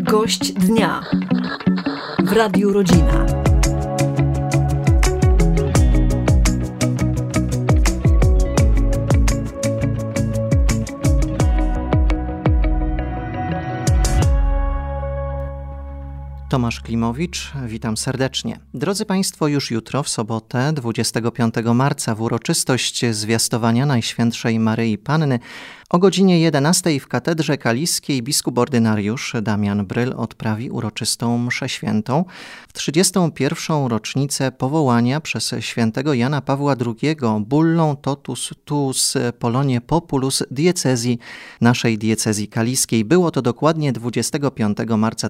Gość dnia w Radiu Rodzina. Tomasz Klimowicz, witam serdecznie. Drodzy Państwo, już jutro, w sobotę, 25 marca, w uroczystość zwiastowania Najświętszej Maryi Panny, o godzinie 11 w Katedrze Kaliskiej biskup ordynariusz Damian Bryl odprawi uroczystą mszę świętą w 31. rocznicę powołania przez świętego Jana Pawła II bullą totus tuus Polonie populus diecezji, naszej diecezji kaliskiej. Było to dokładnie 25 marca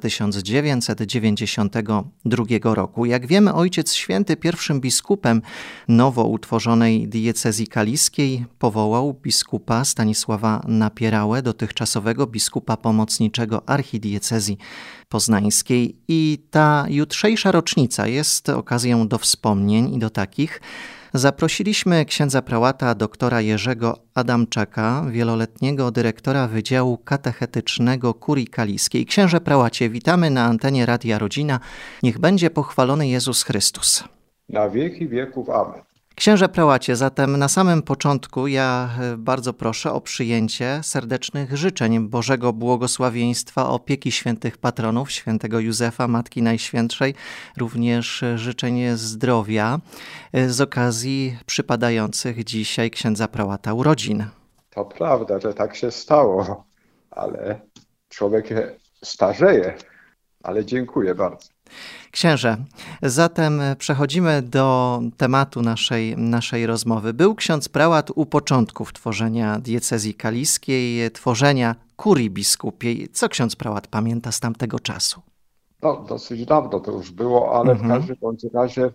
1992 roku. Jak wiemy, Ojciec Święty pierwszym biskupem nowo utworzonej diecezji kaliskiej powołał biskupa Stanisława Napierałę, dotychczasowego biskupa pomocniczego archidiecezji poznańskiej. I ta jutrzejsza rocznica jest okazją do wspomnień i do takich. Zaprosiliśmy księdza prałata doktora Jerzego Adamczaka, wieloletniego dyrektora Wydziału Katechetycznego Kurii Kaliskiej. Księże prałacie, witamy na antenie Radia Rodzina. Niech będzie pochwalony Jezus Chrystus. Na wieki wieków. Amen. Księże prałacie, zatem na samym początku ja bardzo proszę o przyjęcie serdecznych życzeń Bożego błogosławieństwa, opieki świętych patronów, świętego Józefa, Matki Najświętszej, również życzeń zdrowia z okazji przypadających dzisiaj księdza prałata urodzin. To prawda, że tak się stało, ale człowiek się starzeje, ale dziękuję bardzo. Księże, zatem przechodzimy do tematu naszej rozmowy. Był ksiądz prałat u początków tworzenia diecezji kaliskiej, tworzenia kurii biskupiej. Co ksiądz prałat pamięta z tamtego czasu? No, dosyć dawno to już było, ale w każdym bądź razie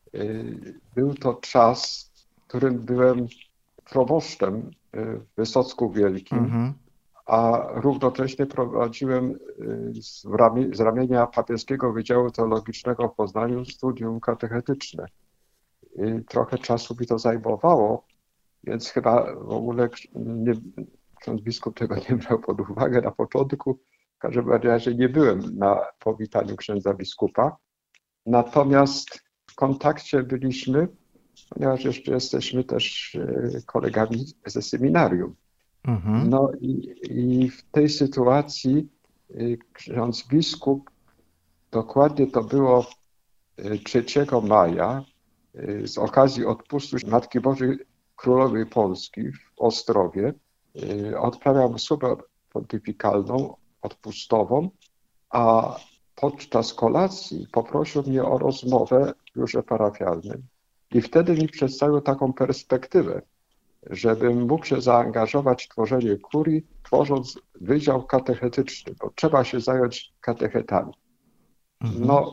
był to czas, w którym byłem proboszczem w Wysocku Wielkim, a równocześnie prowadziłem z ramienia Papieskiego Wydziału Teologicznego w Poznaniu studium katechetyczne. I trochę czasu mi to zajmowało, więc chyba w ogóle ksiądz biskup tego nie brał pod uwagę na początku. W każdym razie nie byłem na powitaniu księdza biskupa. Natomiast w kontakcie byliśmy, ponieważ jeszcze jesteśmy też kolegami ze seminarium. No i w tej sytuacji ksiądz biskup, dokładnie to było 3 maja, z okazji odpustu Matki Bożej Królowej Polski w Ostrowie, odprawiał msłę pontyfikalną, odpustową, a podczas kolacji poprosił mnie o rozmowę w biurze parafialnym. I wtedy mi przedstawił taką perspektywę, żebym mógł się zaangażować w tworzenie kurii, tworząc wydział katechetyczny, bo trzeba się zająć katechetami. No,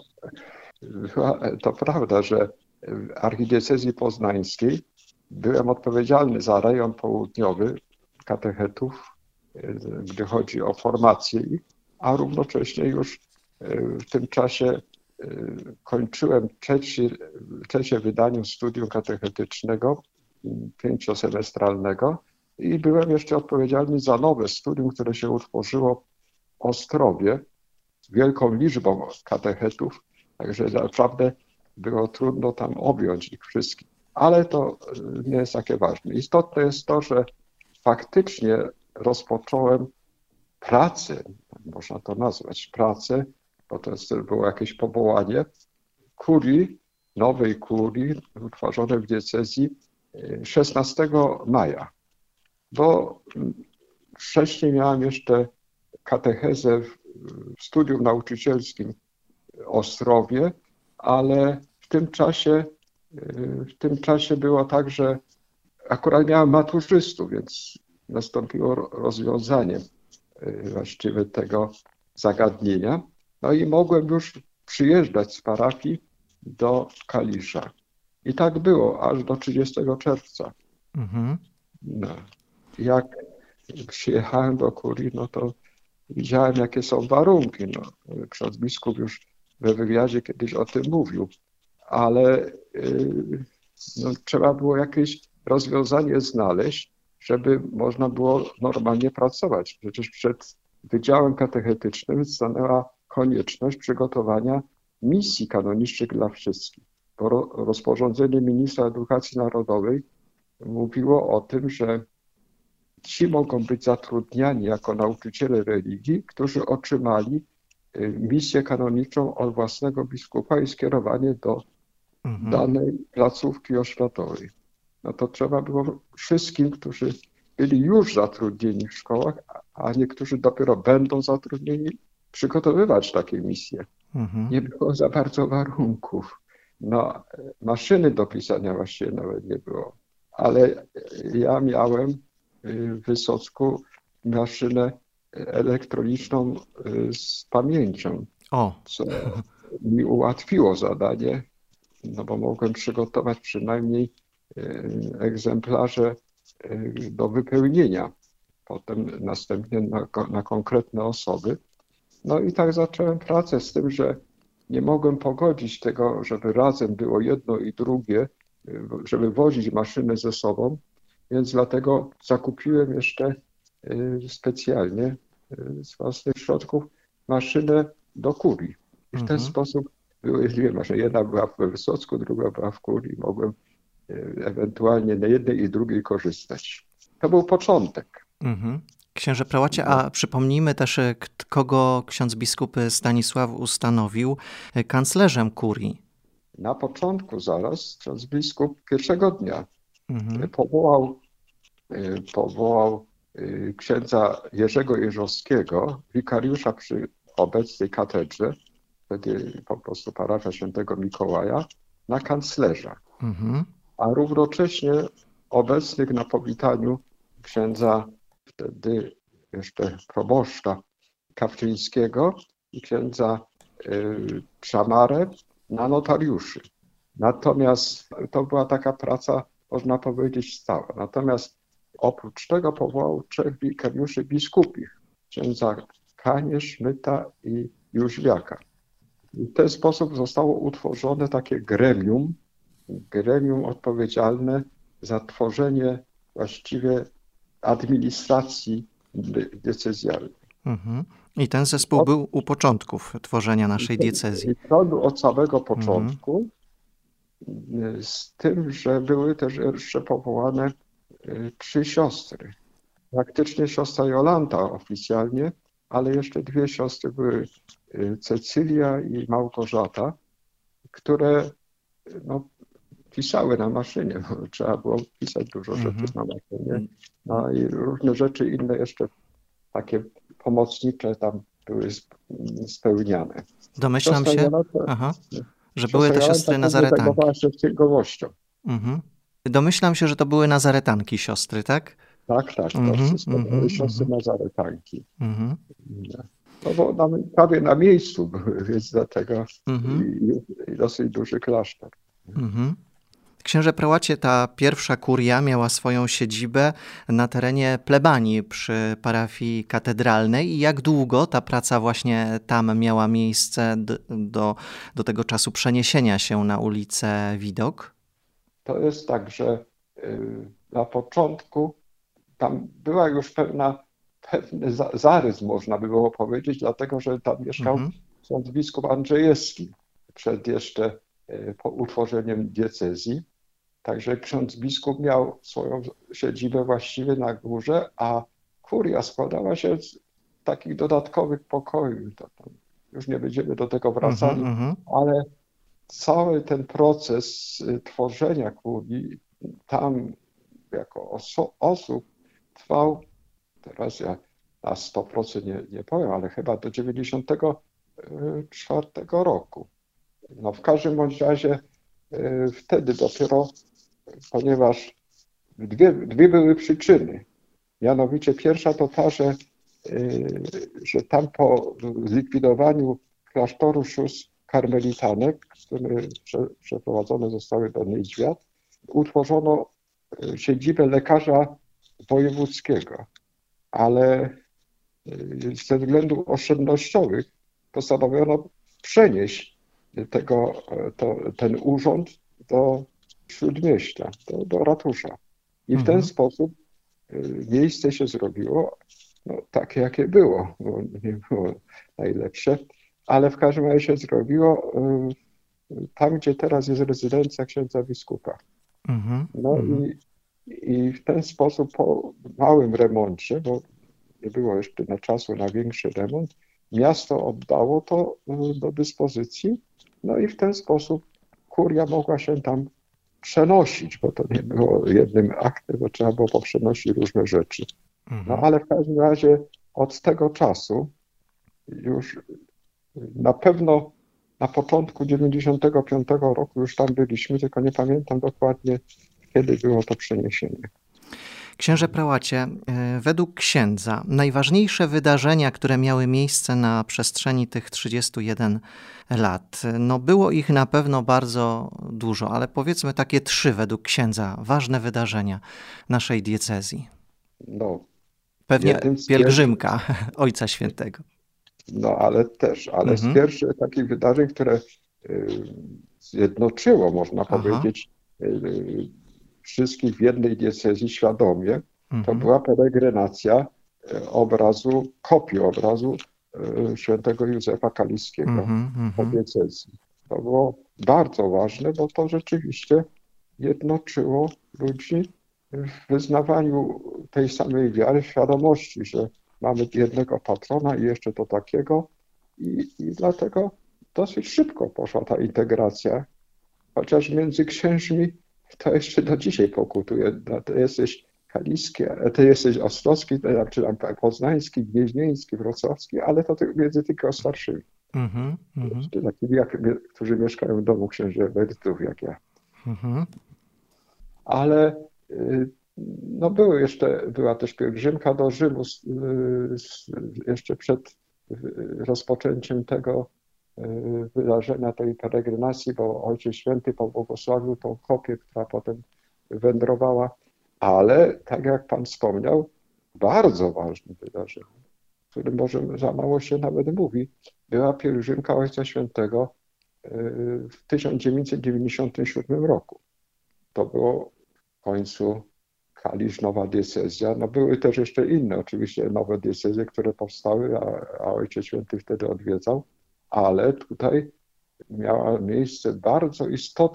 to prawda, że w archidiecezji poznańskiej byłem odpowiedzialny za rejon południowy katechetów, gdy chodzi o formację ich, a równocześnie już w tym czasie kończyłem trzecie wydanie studium katechetycznego 5-semestralnego i byłem jeszcze odpowiedzialny za nowe studium, które się utworzyło w Ostrowie z wielką liczbą katechetów, także naprawdę było trudno tam objąć ich wszystkich. Ale to nie jest takie ważne. Istotne jest to, że faktycznie rozpocząłem pracę, można to nazwać pracę, bo to było jakieś powołanie kurii, nowej kurii utworzonej w diecezji 16 maja, bo wcześniej miałem jeszcze katechezę w studium nauczycielskim w Ostrowie, ale w tym czasie było tak, że akurat miałem maturzystów, więc nastąpiło rozwiązanie właściwie tego zagadnienia. No i mogłem już przyjeżdżać z parafii do Kalisza. I tak było, aż do 30 czerwca. No. Jak przyjechałem do kurii, no to widziałem, jakie są warunki. No, ksiądz biskup już we wywiadzie kiedyś o tym mówił, ale trzeba było jakieś rozwiązanie znaleźć, żeby można było normalnie pracować. Przecież przed Wydziałem Katechetycznym stanęła konieczność przygotowania misji kanonicznych dla wszystkich. Bo rozporządzenie ministra edukacji narodowej mówiło o tym, że ci mogą być zatrudniani jako nauczyciele religii, którzy otrzymali misję kanoniczną od własnego biskupa i skierowanie do danej placówki oświatowej. No to trzeba było wszystkim, którzy byli już zatrudnieni w szkołach, a niektórzy dopiero będą zatrudnieni, przygotowywać takie misje. Nie było za bardzo warunków. No, maszyny do pisania właściwie nawet nie było. Ale ja miałem w Wysocku maszynę elektroniczną z pamięcią, co mi ułatwiło zadanie, no bo mogłem przygotować przynajmniej egzemplarze do wypełnienia, potem następnie na konkretne osoby. No i tak zacząłem pracę z tym, że nie mogłem pogodzić tego, żeby razem było jedno i drugie, żeby wozić maszynę ze sobą, więc dlatego zakupiłem jeszcze specjalnie z własnych środków maszynę do kurii. I w ten sposób były dwie maszyny. Jedna była w Wysocku, druga była w kurii. Mogłem ewentualnie na jednej i drugiej korzystać. To był początek. Księże prałacie, a przypomnijmy też, kogo ksiądz biskup Stanisław ustanowił kanclerzem kurii. Na początku zaraz ksiądz biskup pierwszego dnia powołał księdza Jerzego Jerzowskiego, wikariusza przy obecnej katedrze, wtedy po prostu parafia świętego Mikołaja, na kanclerza. A równocześnie obecnych na powitaniu księdza wtedy jeszcze proboszcza Kawczyńskiego i księdza Szamarę na notariuszy. Natomiast to była taka praca, można powiedzieć, stała. Natomiast oprócz tego powołał 3 wikariuszy biskupich, księdza Kanie, Szmyta i Jóźwiaka. I w ten sposób zostało utworzone takie gremium odpowiedzialne za tworzenie właściwie administracji diecezjalnej. I ten zespół był u początków tworzenia naszej diecezji. I to był od samego początku, z tym, że były też jeszcze powołane 3 siostry. Praktycznie siostra Jolanta oficjalnie, ale jeszcze 2 siostry były Cecylia i Małgorzata, które pisały na maszynie, bo trzeba było pisać dużo rzeczy na maszynie. No i różne rzeczy inne jeszcze takie pomocnicze tam były spełniane. Domyślam się, że były to siostry nazaretanki. Domyślam się, że to były nazaretanki siostry, tak? Tak, to wszystko były siostry nazaretanki. No bo prawie na miejscu były, więc dlatego i dosyć duży klasztor. Księże prałacie, ta pierwsza kuria miała swoją siedzibę na terenie plebanii przy parafii katedralnej. I jak długo ta praca właśnie tam miała miejsce do tego czasu przeniesienia się na ulicę Widok? To jest tak, że na początku tam była już pewny zarys, można by było powiedzieć, dlatego że tam mieszkał ksiądz biskup Andrzejewski przed jeszcze utworzeniem diecezji. Także ksiądz biskup miał swoją siedzibę właściwie na górze, a kuria składała się z takich dodatkowych pokoi. Już nie będziemy do tego wracali, ale cały ten proces tworzenia kurii tam jako osób trwał, teraz ja na 100% nie powiem, ale chyba do 1994 roku. No w każdym bądź razie wtedy dopiero, ponieważ dwie były przyczyny. Mianowicie pierwsza to ta, że tam po zlikwidowaniu klasztoru sióstr karmelitanek, które przeprowadzone zostały do Niedźwiad, utworzono siedzibę lekarza wojewódzkiego, ale ze względów oszczędnościowych postanowiono przenieść ten urząd do Śródmieścia, do ratusza. I w ten sposób miejsce się zrobiło takie, jakie było, bo nie było najlepsze. ale w każdym razie się zrobiło tam, gdzie teraz jest rezydencja księdza biskupa. No i w ten sposób po małym remoncie, bo nie było jeszcze czasu na większy remont, miasto oddało to do dyspozycji, no i w ten sposób kuria mogła się tam przenosić, bo to nie było jednym aktem, bo trzeba było poprzenosić różne rzeczy. No ale w każdym razie od tego czasu już na pewno na początku 95 roku już tam byliśmy, tylko nie pamiętam dokładnie, kiedy było to przeniesienie. Księże prałacie, według księdza najważniejsze wydarzenia, które miały miejsce na przestrzeni tych 31 lat, no było ich na pewno bardzo dużo, ale powiedzmy takie 3 według księdza ważne wydarzenia naszej diecezji. No, pewnie pielgrzymka Ojca Świętego. No ale z pierwszych takich wydarzeń, które zjednoczyło, można powiedzieć, wszystkich w jednej diecezji świadomie, to była peregrinacja kopii obrazu świętego Józefa Kaliskiego po diecezji. To było bardzo ważne, bo to rzeczywiście jednoczyło ludzi w wyznawaniu tej samej wiary, w świadomości, że mamy jednego patrona i jeszcze to takiego i dlatego dosyć szybko poszła ta integracja, chociaż między księżmi to jeszcze do dzisiaj pokutuje. Ty jesteś kaliski, ty jesteś ostrowski, czy tam poznański, gnieźnieński, wrocławski, ale to między tylko starszymi. Takimi, którzy mieszkają w domu księży emerytów, jak ja. Ale no była też pielgrzymka do Rzymu jeszcze przed rozpoczęciem tego wydarzenia, tej peregrinacji, bo Ojciec Święty pobłogosławił tą kopię, która potem wędrowała, ale tak jak Pan wspomniał, bardzo ważne wydarzenie, o którym może za mało się nawet mówi, była pielgrzymka Ojca Świętego w 1997 roku. To było w końcu Kalisz, nowa diecezja. No były też jeszcze inne oczywiście nowe diecezje, które powstały, a Ojciec Święty wtedy odwiedzał, ale tutaj miało miejsce bardzo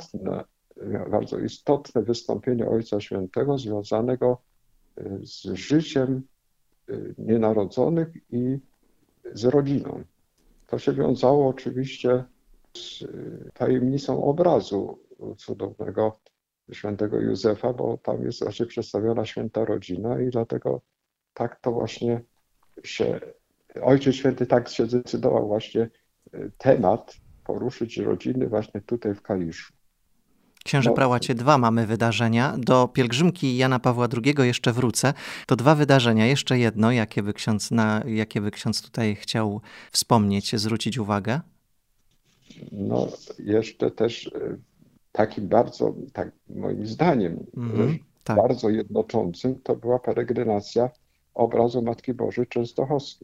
istotne wystąpienie Ojca Świętego związanego z życiem nienarodzonych i z rodziną. To się wiązało oczywiście z tajemnicą obrazu cudownego świętego Józefa, bo tam jest właśnie przedstawiona święta rodzina i dlatego tak to właśnie Ojciec Święty tak się zdecydował właśnie temat poruszyć rodziny właśnie tutaj w Kaliszu. Księże prałacie, 2 mamy wydarzenia. Do pielgrzymki Jana Pawła II jeszcze wrócę. To 2 wydarzenia. Jeszcze jedno, na jakie by ksiądz tutaj chciał wspomnieć, zwrócić uwagę? No jeszcze też takim bardzo, moim zdaniem, bardzo jednoczącym, to była peregrinacja obrazu Matki Bożej Częstochowskiej.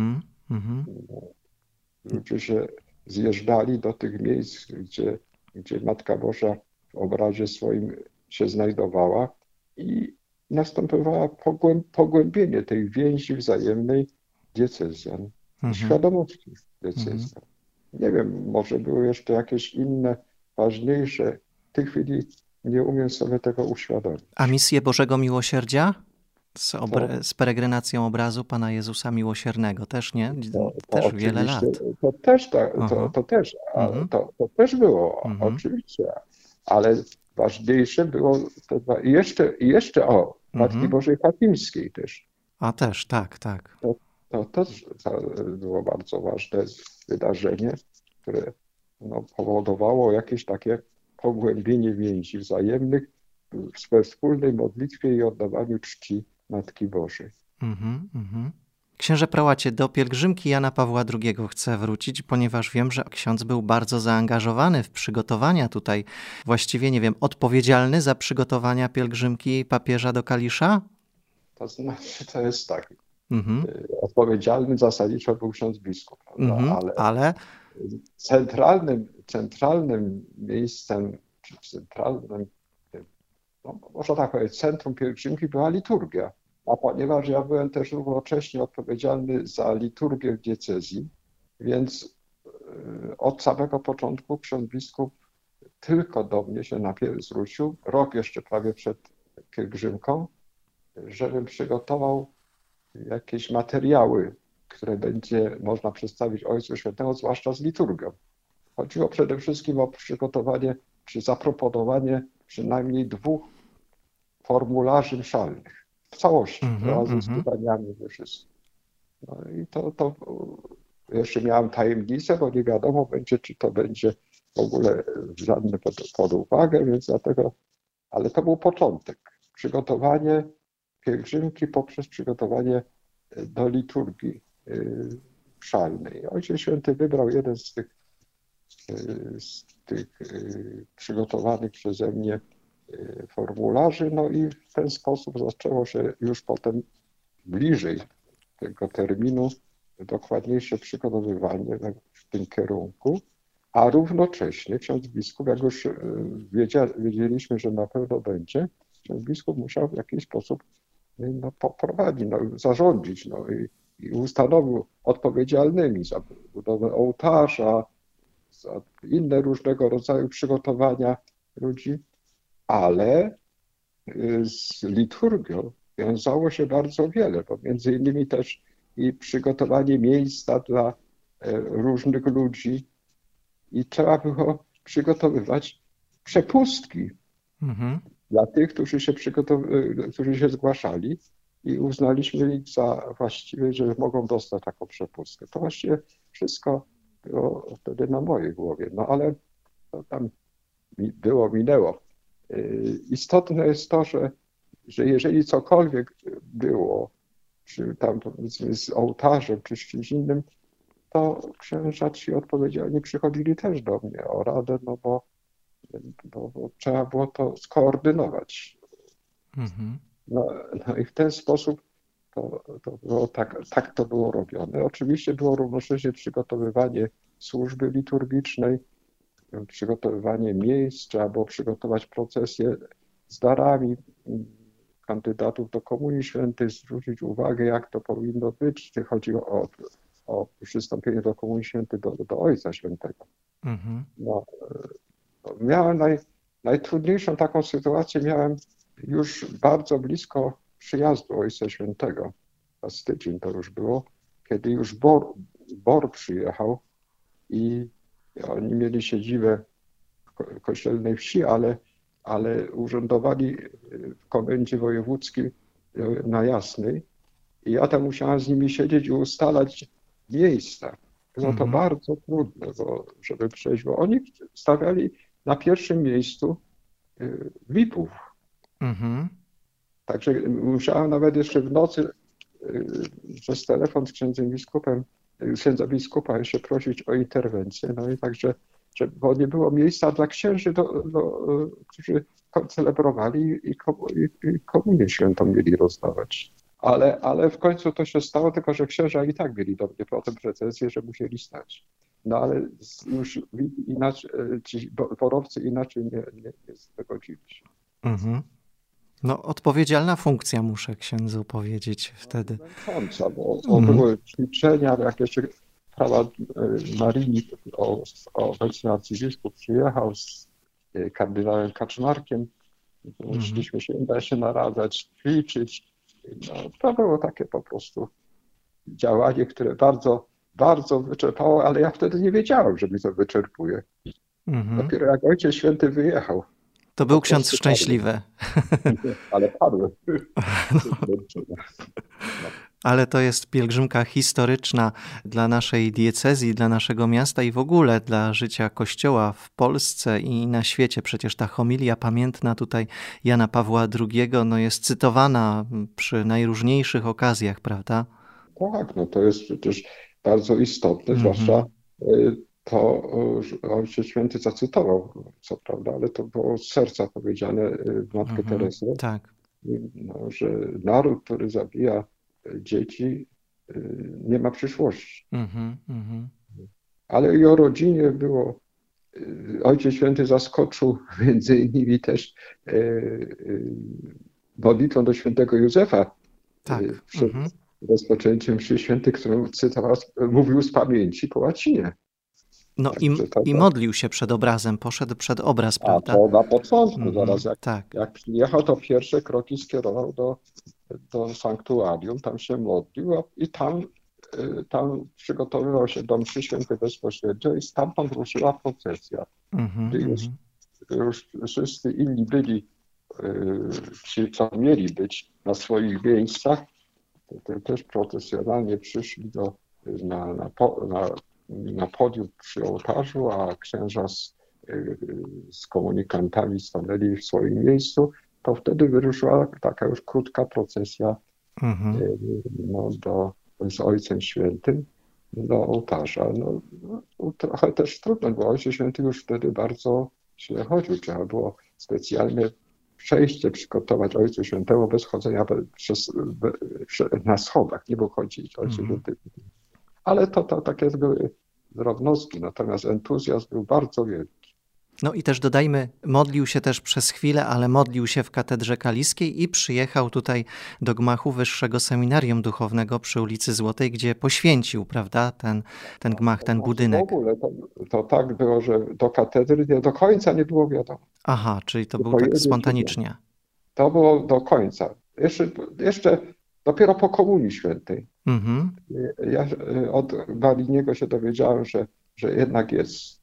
Ludzie się zjeżdżali do tych miejsc, gdzie Matka Boża w obrazie swoim się znajdowała i następowało pogłębienie tej więzi wzajemnej diecezjan, świadomości diecezjan. Nie wiem, może były jeszcze jakieś inne, ważniejsze. W tej chwili nie umiem sobie tego uświadomić. A misję Bożego Miłosierdzia? Z peregrinacją obrazu Pana Jezusa Miłosiernego też, nie? Też wiele lat. To też było, oczywiście. Ale ważniejsze było jeszcze Matki Bożej Fatimskiej też. A też, tak. To też było bardzo ważne wydarzenie, które powodowało jakieś takie pogłębienie więzi wzajemnych we wspólnej modlitwie i oddawaniu czci Matki Bożej. Księże prałacie, do pielgrzymki Jana Pawła II chcę wrócić, ponieważ wiem, że ksiądz był bardzo zaangażowany w przygotowania tutaj, właściwie, nie wiem, odpowiedzialny za przygotowania pielgrzymki papieża do Kalisza? To znaczy, to jest tak. Odpowiedzialny zasadniczo był ksiądz biskup, ale centralnym miejscem, czy centralnym, można tak powiedzieć, centrum pielgrzymki była liturgia. A ponieważ ja byłem też równocześnie odpowiedzialny za liturgię w diecezji, więc od samego początku ksiądz biskup tylko do mnie się najpierw zwrócił, rok jeszcze prawie przed pielgrzymką, żebym przygotował jakieś materiały, które będzie można przedstawić Ojcu Świętemu, zwłaszcza z liturgią. Chodziło przede wszystkim o przygotowanie czy zaproponowanie przynajmniej 2 formularzy mszalnych w całości, razem z pytaniami ze wszystkim. No i to jeszcze miałem tajemnicę, bo nie wiadomo będzie, czy to będzie w ogóle wzięte pod uwagę, więc dlatego, ale to był początek. Przygotowanie pielgrzymki poprzez przygotowanie do liturgii mszalnej. Ojciec Święty wybrał jeden z tych przygotowanych przeze mnie formularzy, no i w ten sposób zaczęło się już potem bliżej tego terminu dokładniejsze przygotowywanie w tym kierunku, a równocześnie ksiądz biskup, jak już wiedzieliśmy, że na pewno będzie, ksiądz biskup musiał w jakiś sposób poprowadzić, zarządzić i ustanowił odpowiedzialnymi za budowę ołtarza, za inne różnego rodzaju przygotowania ludzi, ale z liturgią wiązało się bardzo wiele, bo między innymi też i przygotowanie miejsca dla różnych ludzi i trzeba było przygotowywać przepustki dla tych, którzy się zgłaszali i uznaliśmy ich za właściwe, że mogą dostać taką przepustkę. To właściwie wszystko było wtedy na mojej głowie, no ale to tam minęło. Istotne jest to, że jeżeli cokolwiek było, czy tam powiedzmy z ołtarzem, czy z czymś innym, to księża ci odpowiedzialni przychodzili też do mnie o radę, no bo trzeba było to skoordynować. No i w ten sposób to było tak to było robione. Oczywiście było równocześnie przygotowywanie służby liturgicznej, przygotowywanie miejsc, trzeba było przygotować procesję z darami kandydatów do Komunii Świętej, zwrócić uwagę, jak to powinno być, czy chodzi o przystąpienie do Komunii Świętej do Ojca Świętego. No, miałem najtrudniejszą taką sytuację, miałem już bardzo blisko przyjazdu Ojca Świętego, a styczeń to już było, kiedy już BOR przyjechał i oni mieli siedzibę w Kościelnej Wsi, ale urzędowali w komendzie wojewódzkiej na Jasnej i ja tam musiałem z nimi siedzieć i ustalać miejsca. Było to bardzo trudne, żeby przejść, bo oni stawiali na pierwszym miejscu VIP-ów. Także musiałem nawet jeszcze w nocy przez telefon z księdza biskupa jeszcze prosić o interwencję. No i także, bo nie było miejsca dla księży, którzy celebrowali i komunię świętą mieli rozdawać. Ale w końcu to się stało, tylko że księża i tak mieli do mnie potem pretensje, że musieli stać. No ale już inaczej, ci borowcy inaczej nie zgodzili się. No, odpowiedzialna funkcja, muszę księdzu powiedzieć wtedy. Męcząca, bo były ćwiczenia, jakieś prawa Marii, obecny arcybiskup przyjechał z kardynałem Kaczmarkiem, musieliśmy się naradzać, ćwiczyć. No, to było takie po prostu działanie, które bardzo, bardzo wyczerpało, ale ja wtedy nie wiedziałem, że mnie to wyczerpuje. Dopiero jak Ojciec Święty wyjechał. To był ksiądz szczęśliwy. Ale padły. Ale to jest pielgrzymka historyczna dla naszej diecezji, dla naszego miasta i w ogóle dla życia Kościoła w Polsce i na świecie. Przecież ta homilia pamiętna tutaj Jana Pawła II jest cytowana przy najróżniejszych okazjach, prawda? Tak, no to jest przecież bardzo istotne, zwłaszcza to Ojciec Święty zacytował, co prawda, ale to było z serca powiedziane w Matkę Teresę, tak. No, że naród, który zabija dzieci, nie ma przyszłości. Ale i o rodzinie było. Ojciec Święty zaskoczył między innymi też modlitwą do świętego Józefa przed rozpoczęciem mszy świętej, którą mówił z pamięci po łacinie. No i modlił się przed obrazem, poszedł przed obraz, prawda? A to na początku, zaraz jak przyjechał, to pierwsze kroki skierował do sanktuarium, tam się modlił i tam przygotowywał się do mszy świętej bezpośrednio i stamtąd ruszyła procesja. Już wszyscy inni byli, ci co mieli być na swoich miejscach, to też procesjonalnie przyszli na podium przy ołtarzu, a księża z komunikantami stanęli w swoim miejscu, to wtedy wyruszyła taka już krótka procesja z Ojcem Świętym do ołtarza. Trochę też trudno było. Ojciec Święty już wtedy bardzo źle chodził. Trzeba było specjalnie przejście przygotować Ojcu Świętemu bez chodzenia na schodach. Nie było chodzić Ojciec Święty. Ale to takie były drobnostki, natomiast entuzjazm był bardzo wielki. No i też dodajmy, modlił się też przez chwilę, ale modlił się w Katedrze Kaliskiej i przyjechał tutaj do gmachu Wyższego Seminarium Duchownego przy ulicy Złotej, gdzie poświęcił, prawda, ten gmach, ten budynek. W ogóle to tak było, że do katedry do końca nie było wiadomo. Aha, czyli to było tak spontanicznie. To było do końca. Jeszcze dopiero po Komunii Świętej. Ja od Baliniego się dowiedziałem, że jednak jest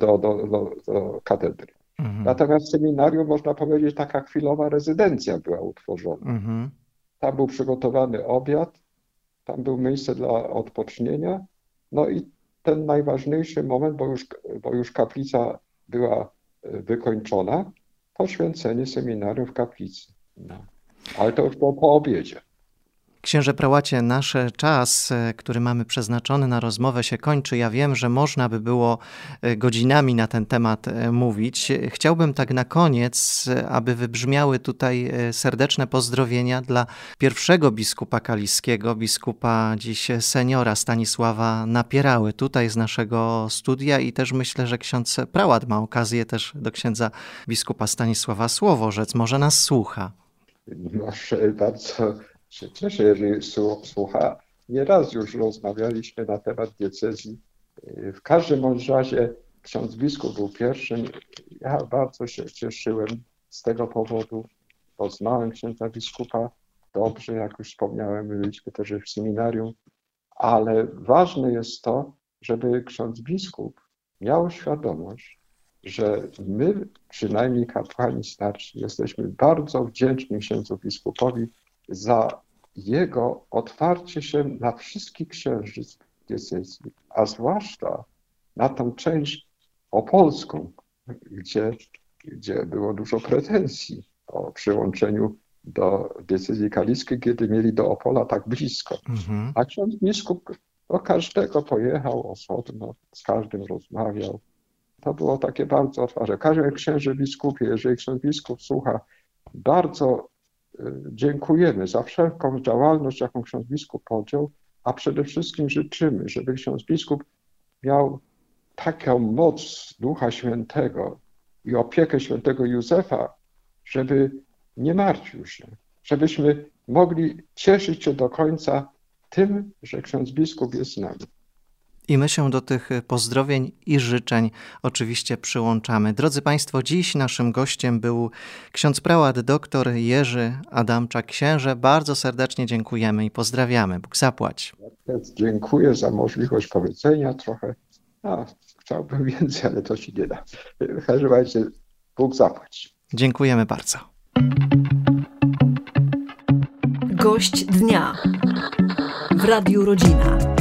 do katedry. Natomiast w seminarium, można powiedzieć, taka chwilowa rezydencja była utworzona. Tam był przygotowany obiad, tam było miejsce dla odpocznienia, no i ten najważniejszy moment, bo już kaplica była wykończona, poświęcenie seminarium w kaplicy. No. Ale to już było po obiedzie. Księże prałacie, nasz czas, który mamy przeznaczony na rozmowę, się kończy. Ja wiem, że można by było godzinami na ten temat mówić. Chciałbym tak na koniec, aby wybrzmiały tutaj serdeczne pozdrowienia dla pierwszego biskupa kaliskiego, biskupa dziś seniora Stanisława Napierały, tutaj z naszego studia, i też myślę, że ksiądz prałat ma okazję też do księdza biskupa Stanisława słowo rzec. Może nas słucha. Może bardzo się cieszę, jeżeli słucha. Nieraz już rozmawialiśmy na temat diecezji. W każdym bądź razie ksiądz biskup był pierwszym. Ja bardzo się cieszyłem z tego powodu. Poznałem księdza biskupa dobrze, jak już wspomniałem, byliśmy też w seminarium, ale ważne jest to, żeby ksiądz biskup miał świadomość, że my, przynajmniej kapłani starsi, jesteśmy bardzo wdzięczni księdzu biskupowi za jego otwarcie się na wszystkich księży diecezji, a zwłaszcza na tą część opolską, gdzie było dużo pretensji o przyłączeniu do diecezji kaliskiej, kiedy mieli do Opola tak blisko. A ksiądz biskup do każdego pojechał osobno, z każdym rozmawiał. To było takie bardzo otwarte. Każdy księży biskupie, jeżeli ksiądz biskup słucha, bardzo dziękujemy za wszelką działalność, jaką ksiądz biskup podjął, a przede wszystkim życzymy, żeby ksiądz biskup miał taką moc Ducha Świętego i opiekę świętego Józefa, żeby nie martwił się, żebyśmy mogli cieszyć się do końca tym, że ksiądz biskup jest z nami. I my się do tych pozdrowień i życzeń oczywiście przyłączamy. Drodzy Państwo, dziś naszym gościem był ksiądz prałat dr Jerzy Adamczak. Księże, bardzo serdecznie dziękujemy i pozdrawiamy. Bóg zapłać. Dziękuję za możliwość powiedzenia trochę. Chciałbym więcej, ale to się nie da. W każdym razie Bóg zapłać. Dziękujemy bardzo. Gość dnia w Radiu Rodzina.